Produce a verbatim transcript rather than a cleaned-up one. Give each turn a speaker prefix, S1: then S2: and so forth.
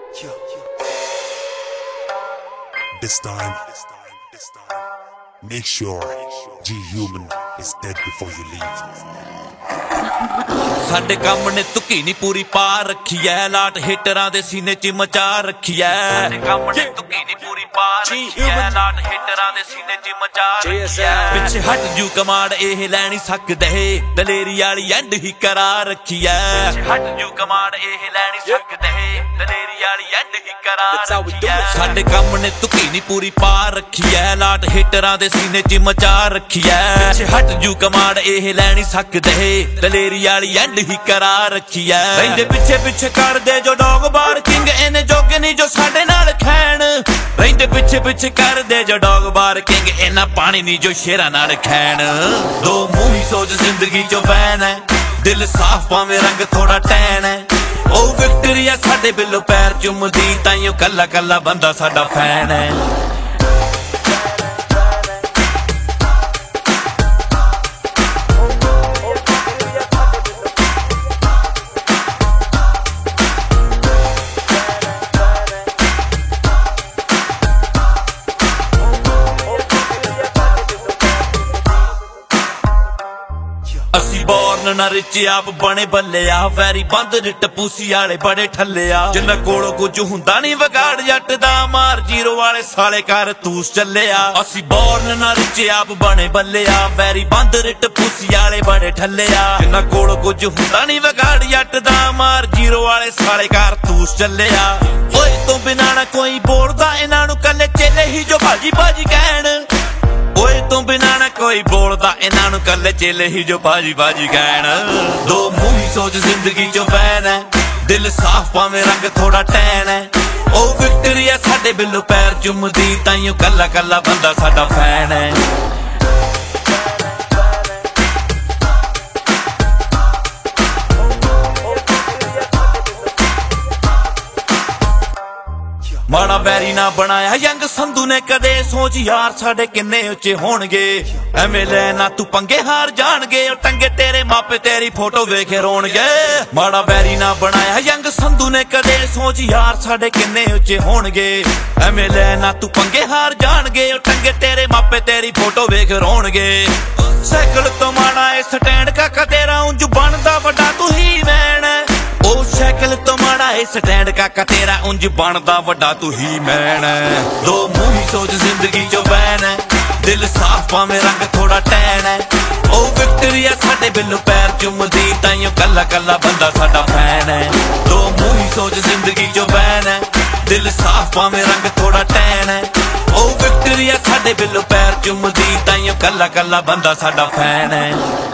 S1: This time, make sure G-Human is dead before you leave.
S2: ਸਾਡੇ ਕੰਮ ਨੇ ਤੁਕੀ ਨਹੀਂ ਪੂਰੀ ਪਾ ਰੱਖੀ ਐ, ਲਾਟ ਹਿਟਰਾਂ ਦੇ ਸੀਨੇ ਚ ਮਚਾ ਰੱਖੀ ਐ। ਸਾਡੇ ਕੰਮ ਨੇ ਤੁਕੀ ਨਹੀਂ ਪੂਰੀ ਪਾ ਰੱਖੀ ਐ, ਲਾਟ ਹਿਟਰਾਂ ਦੇ ਸੀਨੇ ਚ ਮਚਾ ਰੱਖੀ ਐ। ਪਿੱਛੇ ਹਟ ਜੂ ਕਮਾਂਡ ਇਹ ਲੈ ਨਹੀਂ ਸਕਦੇ, ਦਲੇਰੀ ਵਾਲੀ ਐਂਡ ਹੀ ਕਰਾ ਰੱਖੀ ਐ। ਪਿੱਛੇ ਹਟ ਜੂ ਕਮਾਂਡ ਇਹ ਲੈ ਨਹੀਂ ਸਕਦੇ, ਦਲੇਰੀ ਵਾਲੀ ਐਂਡ ਹੀ ਕਰਾ ਰੱਖੀ ਐ। ਸਾਡੇ ਕੰਮ ਨੇ ਤੁਕੀ ਨਹੀਂ ਪੂਰੀ ਪਾ ਰੱਖੀ ਐ, ਲਾਟ ਹਿਟਰਾਂ ਦੇ ਸੀਨੇ ਚ ਮਚਾ ਰੱਖੀ ਐ। ਪਿੱਛੇ ਹਟ ਜੂ ਕਮਾਂਡ ਇਹ ਲੈ ਨਹੀਂ ਸਕਦੇ, ਦਲੇਰੀ ਵਾਲੀ ਐਂਡ ਹੀ ਕਰਾ ਰੱਖੀ ਐ। ਰਹਿੰਦੇ ਪਿੱਛੇ ਪਿੱਛੇ ਕਰਦੇ ਜੋ ਡੌਗ ਬਾਰਕਿੰਗ, ਇਹਨੇ ਜੋਗੇ ਨਹੀਂ ਜੋ ਸਾਡੇ ਨਾਲ ਖੈਣ। ਰਹਿੰਦੇ ਪਿੱਛੇ ਪਿੱਛੇ ਕਰਦੇ ਜੋ ਡੌਗ ਬਾਰਕਿੰਗ, ਇਹਨਾਂ ਪਾਣੀ ਨਹੀਂ ਜੋ ਸ਼ੇਰਾਂ ਨਾਲ ਖੈਣ। ਦੋ ਮੂੰਹੀ ਸੋਚ ਜ਼ਿੰਦਗੀ ਚੋਂ ਬੈਨ ਐ, ਦਿਲ ਸਾਫ਼ ਭਾਵੇਂ ਰੰਗ ਥੋੜਾ ਟੈਨ ਐ। ਉਹ ਵਿਕਟਰੀ ਆ ਸਾਡੇ ਬਿੱਲੋ ਪੈਰ ਚੁੰਮਦੀ, ਤਾਈਓ ਕੱਲਾ ਕੱਲਾ ਬੰਦਾ ਸਾਡਾ ਫੈਨ ਐ। ਅਸੀਂ ਬੋਰਨ ਨਾ ਰਿਚ ਆਪ ਬਣੇ ਬੱਲੇ ਆ, ਵੈਰੀ ਬੰਦ ਰਿਟ ਪੂਸੀ ਵਾਲੇ ਬੜੇ ਠੱਲੇ ਆ। ਜਿੰਨਾ ਕੋਲੋਂ ਕੁਝ ਹੁੰਦਾ ਨਹੀਂ ਵਿਗਾੜ ਜੱਟ ਦਾ, ਮਾਰ ਜੀਰੋ ਵਾਲੇ ਸਾਲੇ ਕਾਰਤੂਸ ਚੱਲੇ ਆ। ਅਸੀਂ ਬੋਰਨ ਨਾ ਰਿਚ ਆਪ ਬਣੇ ਬੱਲੇ ਆ, ਵੈਰੀ ਬੰਦ ਰਿਟ ਪੂਸੀ ਵਾਲੇ ਬੜੇ ਠੱਲੇ ਆ। ਜਿੰਨਾ ਕੋਲੋਂ ਕੁਝ ਹੁੰਦਾ ਨਹੀਂ ਵਿਗਾੜ ਜੱਟ ਦਾ, ਮਾਰ ਜੀਰੋ ਵਾਲੇ ਸਾਲੇ ਕਾਰਤੂਸ ਚੱਲੇ ਆ। ਓਏ ਤੋਂ ਬਿਨਾਂ ਨਾ ਕੋਈ ਬੋਲਦਾ, ਇਹਨਾਂ ਨੂੰ ਕੱਲੇ ਚੇਲੇ ਹੀ ਜੋ ਭਾਜੀ ਭਾਜੀ ਕਹਿਣ। ਓਏ ਤੋਂ ਬਿਨਾਂ ਨਾ ਕੋਈ ਬੋਲਦਾ, ਇਹਨਾਂ ਨੂੰ ਕੱਲੇ ਚੇਲੇ ਹੀ ਜੋ ਬਾਜੀ ਬਾਜੀ ਕਹਿਣ। ਦੋ ਮੂੰਹੀ ਸੋਚ ਜ਼ਿੰਦਗੀ ਚੋਂ ਬੈਨ ਐ, ਦਿਲ ਸਾਫ਼ ਭਾਵੇਂ ਰੰਗ ਥੋੜਾ ਟੈਨ ਐ। ਉਹ ਵਿਕਟਰੀ ਆ ਸਾਡੇ ਬਿੱਲੋ ਪੈਰ ਚੁੰਮਦੀ, ਤਾਈਓ ਕੱਲਾ ਕੱਲਾ ਬੰਦਾ ਸਾਡਾ ਫੈਨ ਐ। ਮਾੜਾ ਵੈਰੀ ਨਾ ਬਣਾਇਆ ਯੰਗ ਸੰਧੂ ਨੇ ਕਦੇ, ਸੋਚ ਯਾਰ ਸਾਡੇ ਕਿੰਨੇ ਉੱਚੇ ਹੋਣਗੇ। ਐਵੇਂ ਲੈ ਨਾ ਤੂੰ ਪੰਗੇ ਹਾਰ ਜਾਣਗੇ, ਉਹ ਟੰਗੇ ਤੇਰੇ ਮਾਪੇ ਤੇਰੀ ਫੋਟੋ ਵੇਖੇ ਰੋਣਗੇ। ਮਾੜਾ ਵੈਰੀ ਨਾ ਬਣਾਇਆ ਯੰਗ ਸੰਧੂ ਨੇ ਕਦੇ, ਸੋਚ ਯਾਰ ਸਾਡੇ ਕਿੰਨੇ ਉੱਚੇ ਹੋਣਗੇ। ਐਵੇਂ ਲੈ ਨਾ ਤੂੰ ਪੰਗੇ ਹਾਰ ਜਾਣਗੇ, ਉਹ ਟੰਗੇ ਤੇਰੇ ਮਾਪੇ ਤੇਰੀ ਫੋਟੋ ਵੇਖ ਰੋਣਗੇ। ਸਾਈਕਲ ਤੋਂ ਮਾੜਾ ਇਹ ਸਟੈਂਡ ਕਾਕਾ ਤੇਰਾ, ਉਂਝ ਬਣਦਾ ਵੱਡਾ ਤੂੰ ਹੀ ਮੈਨ। ਉਹ ਸਾਈਕਲ ਤੋਂ ਮਾੜਾ ਇਹ ਸਟੈਂਡ ਕਾਕਾ ਤੇਰਾ, ਉਂਝ ਬਣਦਾ ਵੱਡਾ ਤੂੰ ਹੀ ਮੈਨ। ਦੋ ਮੂੰਹੀ ਸੋਚ ਜ਼ਿੰਦਗੀ ਚੋਂ ਬੈਨ ਐ, ਦਿਲ ਸਾਫ਼ ਭਾਵੇਂ ਰੰਗ ਥੋੜਾ ਟੈਨ ਐ। ਉਹ ਵਿਕਟਰੀ ਆ ਸਾਡੇ ਬਿੱਲੋ ਪੈਰ ਚੁੰਮਦੀ, ਤਾਈਓ ਕੱਲਾ ਕੱਲਾ ਬੰਦਾ ਸਾਡਾ ਫੈਨ ਐ। ਦੋ ਮੂੰਹੀ ਸੋਚ ਜ਼ਿੰਦਗੀ ਚੋਂ ਬੈਨ ਐ, ਦਿਲ ਸਾਫ਼ ਭਾਵੇਂ ਰੰਗ ਥੋੜਾ ਟੈਨ ਐ। ਉਹ ਵਿਕਟਰੀ ਆ ਸਾਡੇ ਬਿੱਲੋ ਪੈਰ ਚੁੰਮਦੀ, ਤਾਈਓ ਕੱਲਾ ਕੱਲਾ ਬੰਦਾ ਸਾਡਾ ਫੈਨ ਐ।